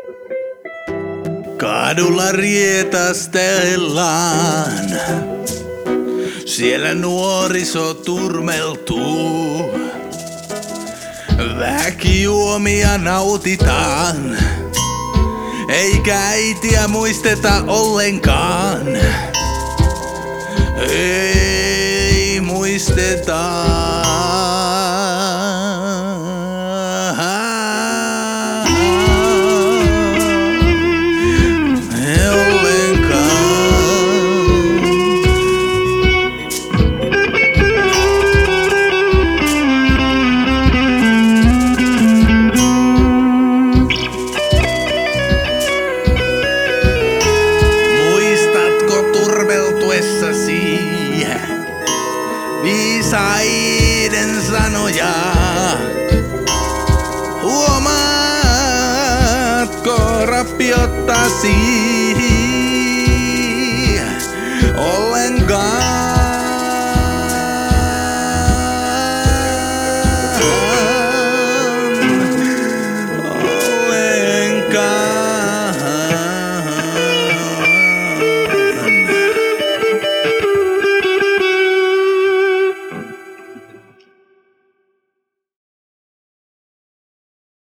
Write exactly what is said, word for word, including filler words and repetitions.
Kadulla rietastellaan, siellä nuoriso turmeltuu. Väkijuomia nautitaan, eikä äitiä muisteta ollenkaan. Ei muisteta. Viisaiden sanoja, huomaatko rappiottasi?